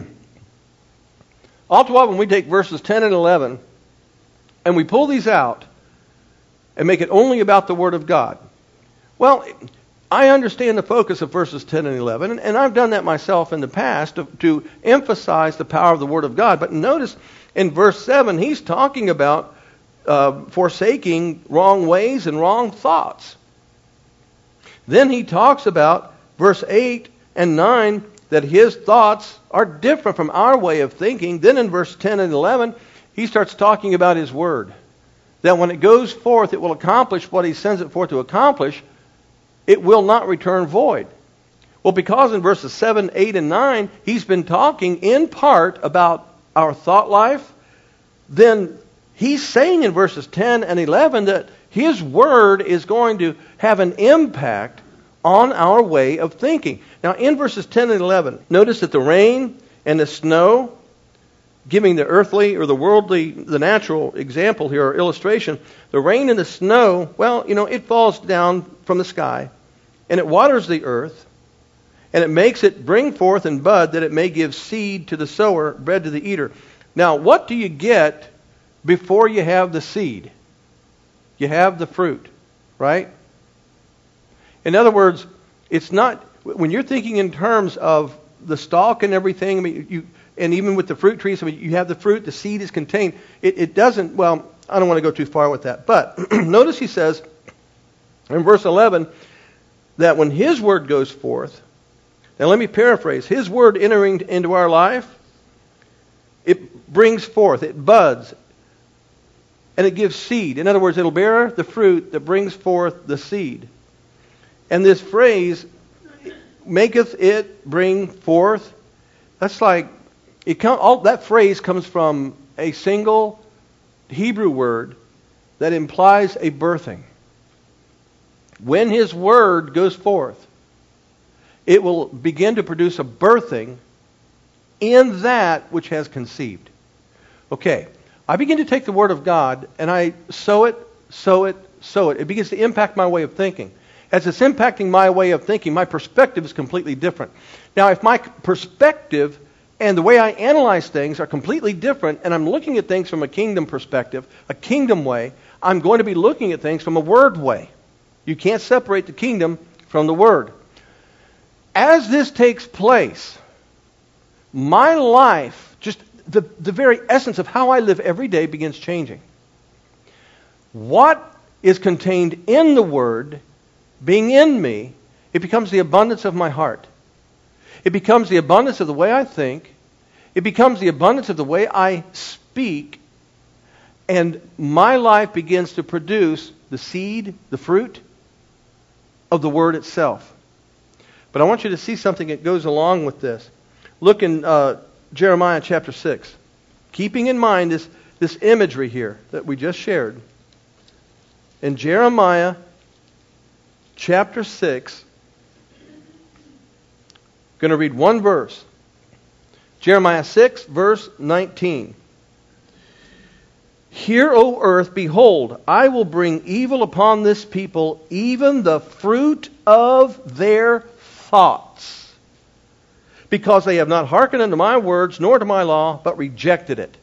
all too often we take verses ten and eleven, and we pull these out, and make it only about the Word of God. Well, I understand the focus of verses ten and eleven, and I've done that myself in the past to, to emphasize the power of the Word of God. But notice in verse seven, he's talking about uh, forsaking wrong ways and wrong thoughts. Then he talks about verse eight and nine, that his thoughts are different from our way of thinking. Then in verse ten and eleven, he starts talking about His Word. That when it goes forth, it will accomplish what He sends it forth to accomplish. It will not return void. Well, because in verses seven, eight, and nine, he's been talking in part about our thought life, then he's saying in verses ten and eleven that His Word is going to have an impact on our way of thinking. Now, in verses ten and eleven, notice that the rain and the snow giving the earthly or the worldly, the natural example here or illustration, the rain and the snow, well, you know, it falls down from the sky and it waters the earth and it makes it bring forth and bud that it may give seed to the sower, bread to the eater. Now, what do you get before you have the seed? You have the fruit, right? In other words, it's not, when you're thinking in terms of the stalk and everything, I mean, you, and even with the fruit trees, I mean, you have the fruit, the seed is contained. It, it doesn't, well, I don't want to go too far with that. But notice he says in verse eleven that when His word goes forth, now let me paraphrase, His word entering into our life, it brings forth, it buds, and it gives seed. In other words, it'll bear the fruit that brings forth the seed. And this phrase, maketh it bring forth, that's like, it come, all that phrase comes from a single Hebrew word that implies a birthing. When His word goes forth, it will begin to produce a birthing in that which has conceived. Okay, I begin to take the Word of God and I sow it, sow it, sow it. It begins to impact my way of thinking. As it's impacting my way of thinking, my perspective is completely different. Now, if my perspective and the way I analyze things are completely different, and I'm looking at things from a kingdom perspective, a kingdom way, I'm going to be looking at things from a word way. You can't separate the kingdom from the word. As this takes place, my life, just the, the very essence of how I live every day begins changing. What is contained in the Word, being in me, it becomes the abundance of my heart. It becomes the abundance of the way I think. It becomes the abundance of the way I speak. And my life begins to produce the seed, the fruit of the Word itself. But I want you to see something that goes along with this. Look in uh, Jeremiah chapter six. Keeping in mind this, this imagery here that we just shared. In Jeremiah chapter six, I'm going to read one verse. Jeremiah six, verse nineteen. Hear, O earth, behold, I will bring evil upon this people, even the fruit of their thoughts, because they have not hearkened unto my words, nor to my law, but rejected it.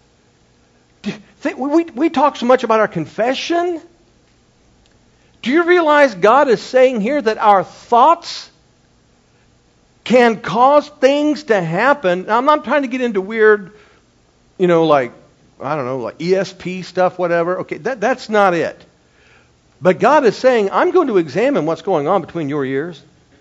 We, we talk so much about our confession. Do you realize God is saying here that our thoughts can cause things to happen? Now, I'm not trying to get into weird, you know, like, I don't know, like E S P stuff, whatever. Okay, that, that's not it. But God is saying, I'm going to examine what's going on between your ears.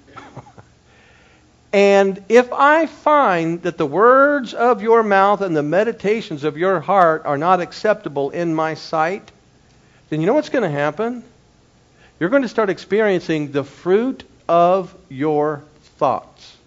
And if I find that the words of your mouth and the meditations of your heart are not acceptable in my sight, then you know what's going to happen? You're going to start experiencing the fruit of your thoughts.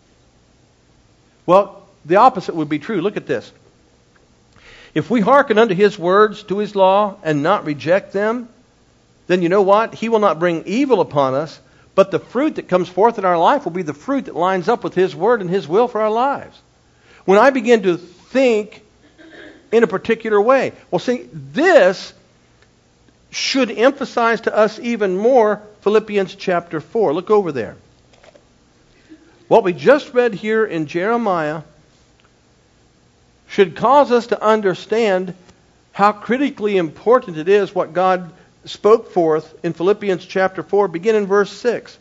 Well, the opposite would be true. Look at this. If we hearken unto His words, to His law, and not reject them, then you know what? He will not bring evil upon us, but the fruit that comes forth in our life will be the fruit that lines up with His word and His will for our lives. When I begin to think in a particular way. Well, see, this should emphasize to us even more Philippians chapter four. Look over there. What we just read here in Jeremiah should cause us to understand how critically important it is what God spoke forth in Philippians chapter four, begin in verse six.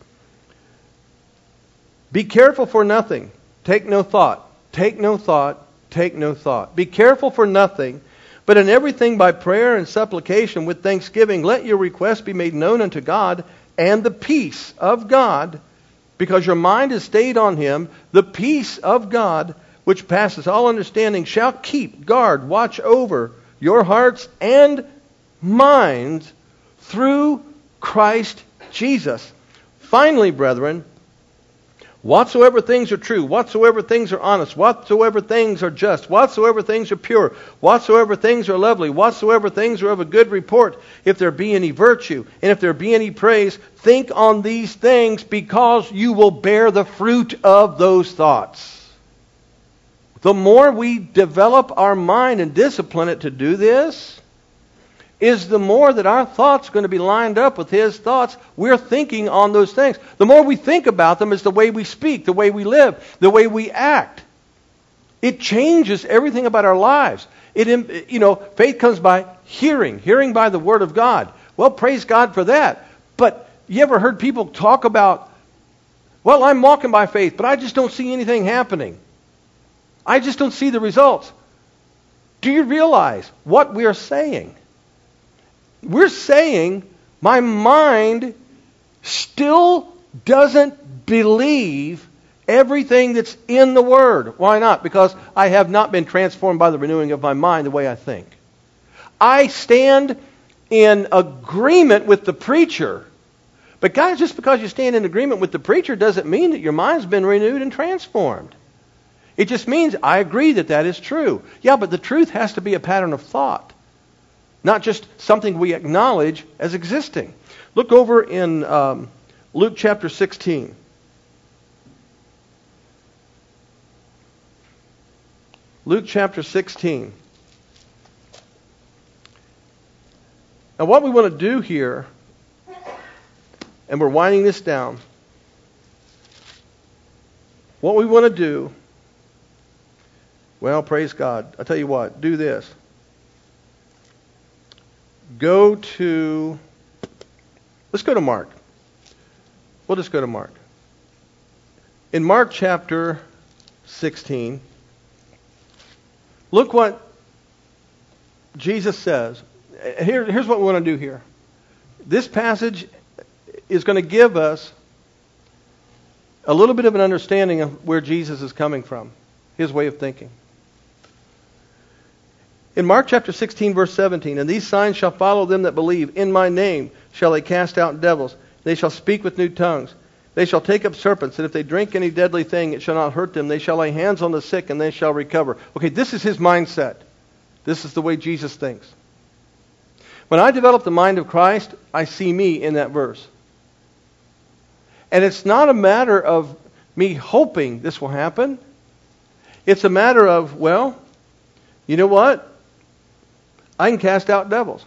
Be careful for nothing. Take no thought. Take no thought. Take no thought. Be careful for nothing, but in everything by prayer and supplication with thanksgiving, let your requests be made known unto God, and the peace of God, because your mind is stayed on Him, the peace of God, which passes all understanding, shall keep, guard, watch over your hearts and minds through Christ Jesus. Finally, brethren, whatsoever things are true, whatsoever things are honest, whatsoever things are just, whatsoever things are pure, whatsoever things are lovely, whatsoever things are of a good report, if there be any virtue, and if there be any praise, think on these things, because you will bear the fruit of those thoughts. The more we develop our mind and discipline it to do this, is the more that our thoughts are going to be lined up with His thoughts. We're thinking on those things. The more we think about them is the way we speak, the way we live, the way we act. It changes everything about our lives. It, you know, faith comes by hearing, hearing by the Word of God. Well, praise God for that. But you ever heard people talk about, well, I'm walking by faith, but I just don't see anything happening. I just don't see the results. Do you realize what we are saying? We're saying my mind still doesn't believe everything that's in the Word. Why not? Because I have not been transformed by the renewing of my mind the way I think. I stand in agreement with the preacher. But guys, just because you stand in agreement with the preacher doesn't mean that your mind's been renewed and transformed. It just means I agree that that is true. Yeah, but the truth has to be a pattern of thought, not just something we acknowledge as existing. Look over in um, Luke chapter sixteen. Luke chapter sixteen. Now what we want to do here, and we're winding this down, what we want to do, well, praise God. I'll tell you what, do this. Go to, let's go to Mark. We'll just go to Mark. In Mark chapter sixteen, look what Jesus says. Here, here's what we want to do here. This passage is going to give us a little bit of an understanding of where Jesus is coming from, His way of thinking. In Mark chapter sixteen, verse seventeen, and these signs shall follow them that believe. In my name shall they cast out devils. They shall speak with new tongues. They shall take up serpents, and if they drink any deadly thing, it shall not hurt them. They shall lay hands on the sick, and they shall recover. Okay, this is his mindset. This is the way Jesus thinks. When I develop the mind of Christ, I see me in that verse. And it's not a matter of me hoping this will happen. It's a matter of, well, you know what? I can cast out devils.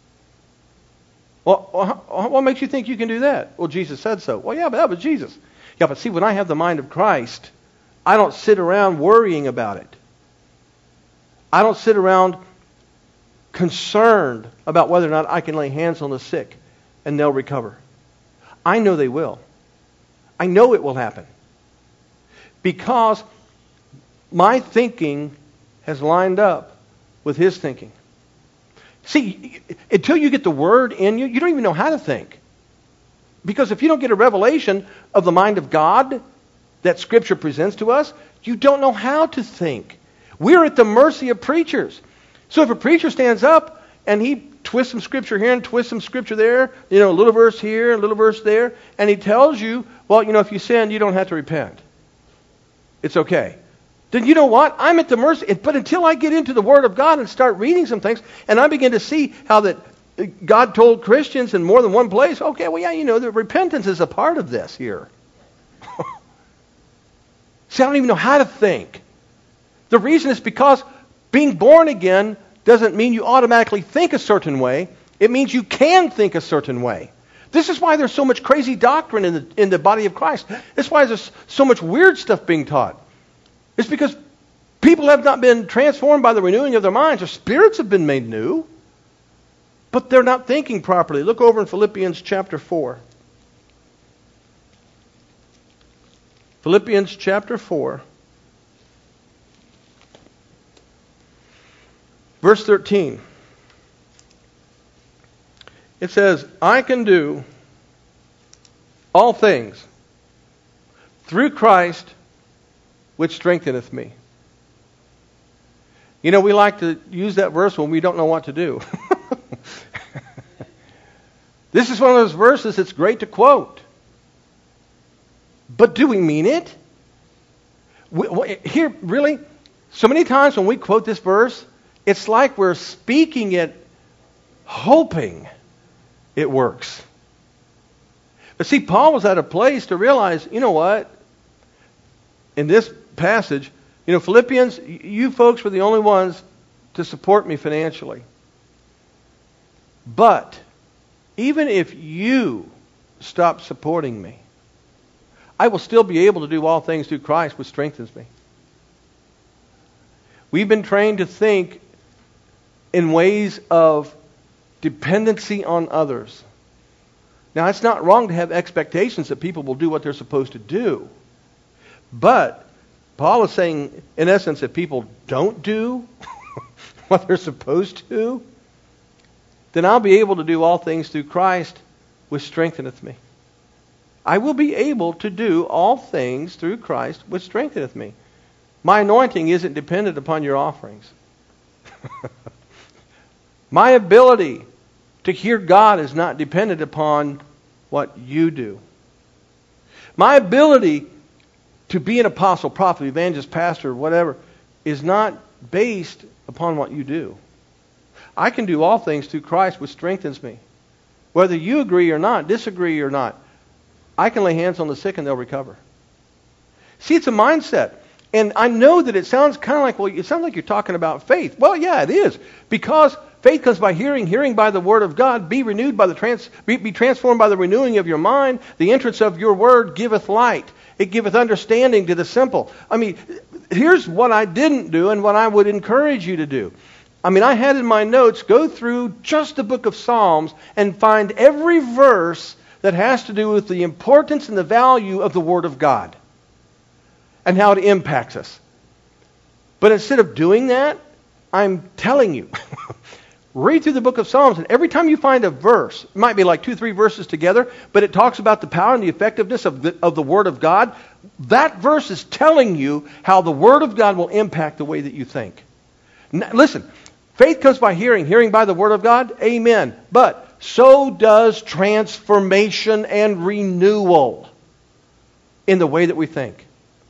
Well, what makes you think you can do that? Well, Jesus said so. Well, yeah, but that was Jesus. Yeah, but see, when I have the mind of Christ, I don't sit around worrying about it. I don't sit around concerned about whether or not I can lay hands on the sick and they'll recover. I know they will. I know it will happen. Because my thinking has lined up with His thinking. See, until you get the Word in you, you don't even know how to think. Because if you don't get a revelation of the mind of God that Scripture presents to us, you don't know how to think. We're at the mercy of preachers. So if a preacher stands up and he twists some Scripture here and twists some Scripture there, you know, a little verse here, a little verse there, and he tells you, well, you know, if you sin, you don't have to repent. It's okay. Then you know what? I'm at the mercy. But until I get into the Word of God and start reading some things, and I begin to see how that God told Christians in more than one place, okay, well, yeah, you know, the repentance is a part of this here. See, I don't even know how to think. The reason is because being born again doesn't mean you automatically think a certain way. It means you can think a certain way. This is why there's so much crazy doctrine in the, in the body of Christ. That's why there's so much weird stuff being taught. It's because people have not been transformed by the renewing of their minds. Their spirits have been made new, but they're not thinking properly. Look over in Philippians chapter four. Philippians chapter four. Verse thirteen. It says, I can do all things through Christ which strengtheneth me. You know, we like to use that verse when we don't know what to do. This is one of those verses that's great to quote. But do we mean it? We, here, really, so many times when we quote this verse, it's like we're speaking it hoping it works. But see, Paul was at a place to realize, you know what? In this passage, You know, Philippians, you folks were the only ones to support me financially. But even if you stop supporting me, I will still be able to do all things through Christ, which strengthens me. We've been trained to think in ways of dependency on others. Now, it's not wrong to have expectations that people will do what they're supposed to do. But Paul is saying, in essence, if people don't do what they're supposed to, then I'll be able to do all things through Christ, which strengtheneth me. I will be able to do all things through Christ, which strengtheneth me. My anointing isn't dependent upon your offerings. My ability to hear God is not dependent upon what you do. My ability to be an apostle, prophet, evangelist, pastor, whatever, is not based upon what you do. I can do all things through Christ, which strengthens me. Whether you agree or not, disagree or not, I can lay hands on the sick and they'll recover. See, it's a mindset. And I know that it sounds kind of like, well, it sounds like you're talking about faith. Well, yeah, it is. Because faith comes by hearing, hearing by the word of God. Be renewed by the trans, be, be transformed by the renewing of your mind. The entrance of your word giveth light. It giveth understanding to the simple. I mean, here's what I didn't do and what I would encourage you to do. I mean, I had in my notes, go through just the book of Psalms and find every verse that has to do with the importance and the value of the Word of God and how it impacts us. But instead of doing that, I'm telling you, read through the book of Psalms, and every time you find a verse, it might be like two, three verses together, but it talks about the power and the effectiveness of the, of the Word of God, that verse is telling you how the Word of God will impact the way that you think. Now, listen, faith comes by hearing, hearing by the Word of God, amen. But so does transformation and renewal in the way that we think.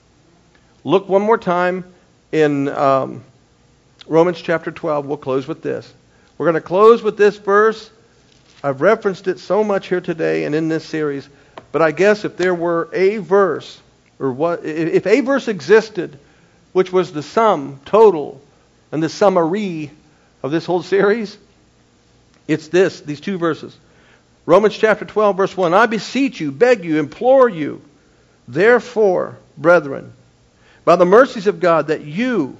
Look one more time in um, Romans chapter twelve. We'll close with this. We're going to close with this verse. I've referenced it so much here today and in this series. But I guess if there were a verse, or what, if a verse existed, which was the sum total and the summary of this whole series, it's this, these two verses. Romans chapter twelve, verse one. I beseech you, beg you, implore you, therefore, brethren, by the mercies of God, that you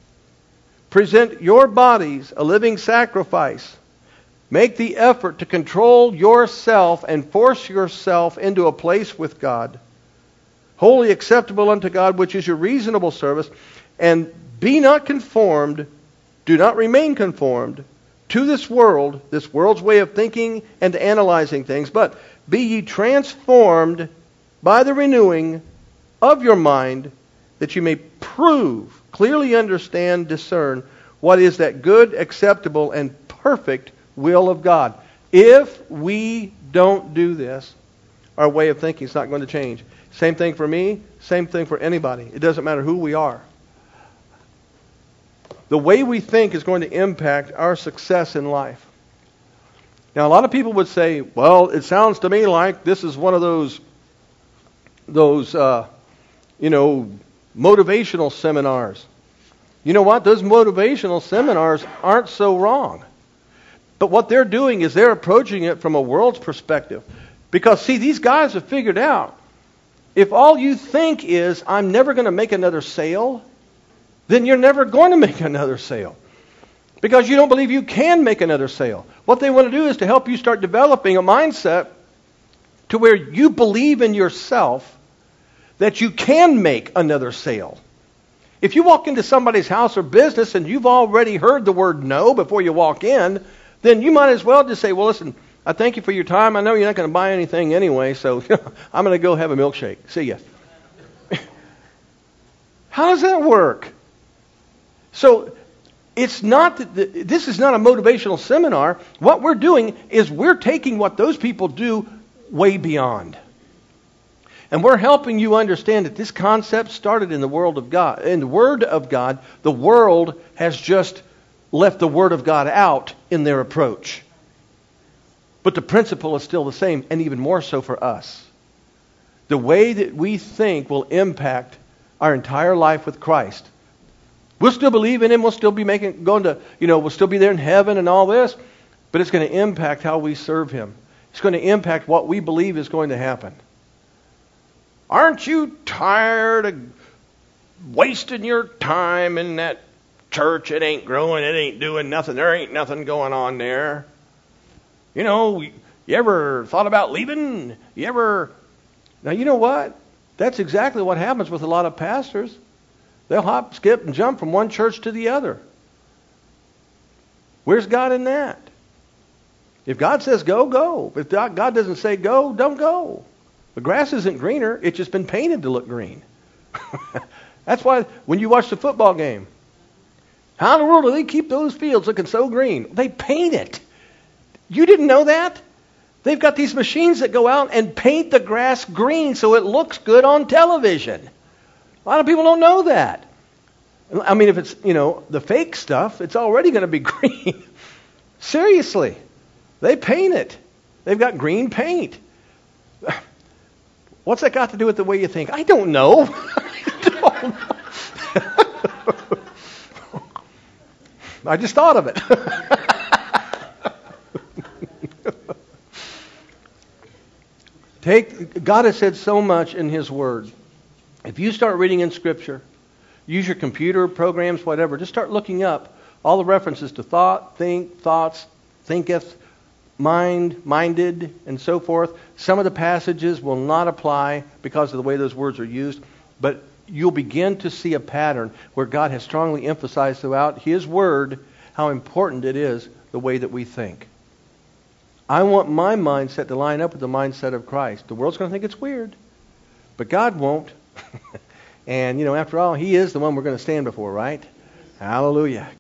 present your bodies a living sacrifice. Make the effort to control yourself and force yourself into a place with God, wholly acceptable unto God, which is your reasonable service. And be not conformed, do not remain conformed to this world, this world's way of thinking and analyzing things, but be ye transformed by the renewing of your mind, that you may prove, clearly understand, discern what is that good, acceptable, and perfect will of God. If we don't do this, our way of thinking is not going to change. Same thing for me, same thing for anybody. It doesn't matter who we are. The way we think is going to impact our success in life. Now, a lot of people would say, well, it sounds to me like this is one of those, those, uh, you know, motivational seminars. You know what? Those motivational seminars aren't so wrong. But what they're doing is they're approaching it from a world's perspective. Because, see, these guys have figured out, if all you think is, I'm never going to make another sale, then you're never going to make another sale. Because you don't believe you can make another sale. What they want to do is to help you start developing a mindset to where you believe in yourself that you can make another sale. If you walk into somebody's house or business and you've already heard the word no before you walk in, then you might as well just say, well, listen, I thank you for your time. I know you're not going to buy anything anyway, so I'm going to go have a milkshake. See ya. How does that work? So it's not that the, this is not a motivational seminar. What we're doing is we're taking what those people do way beyond. And we're helping you understand that this concept started in the world of God. In the Word of God, the world has just left the Word of God out in their approach. But the principle is still the same, and even more so for us. The way that we think will impact our entire life with Christ, We'll still believe in him. We'll still be making, going to, you know, we'll still be there in heaven and all this. But it's going to impact how we serve him. It's going to impact what we believe is going to happen. Aren't you tired of wasting your time in that church? It ain't growing. It ain't doing nothing. There ain't nothing going on there. You know, you ever thought about leaving? You ever... Now, you know what? That's exactly what happens with a lot of pastors. They'll hop, skip, and jump from one church to the other. Where's God in that? If God says go, go. If God doesn't say go, don't go. The grass isn't greener. It's just been painted to look green. That's why when you watch the football game, how in the world do they keep those fields looking so green? They paint it. You didn't know that? They've got these machines that go out and paint the grass green so it looks good on television. A lot of people don't know that. I mean, if it's, you know, the fake stuff, it's already going to be green. Seriously. They paint it. They've got green paint. What's that got to do with the way you think? I don't know. I don't know. I just thought of it. Take, God has said so much in his word. If you start reading in Scripture, use your computer, programs, whatever, just start looking up all the references to thought, think, thoughts, thinketh, mind, minded, and so forth. Some of the passages will not apply because of the way those words are used, but you'll begin to see a pattern where God has strongly emphasized throughout his word how important it is the way that we think. I want my mindset to line up with the mindset of Christ. The world's going to think it's weird, but God won't. And, you know, after all, he is the one we're going to stand before, right? Hallelujah.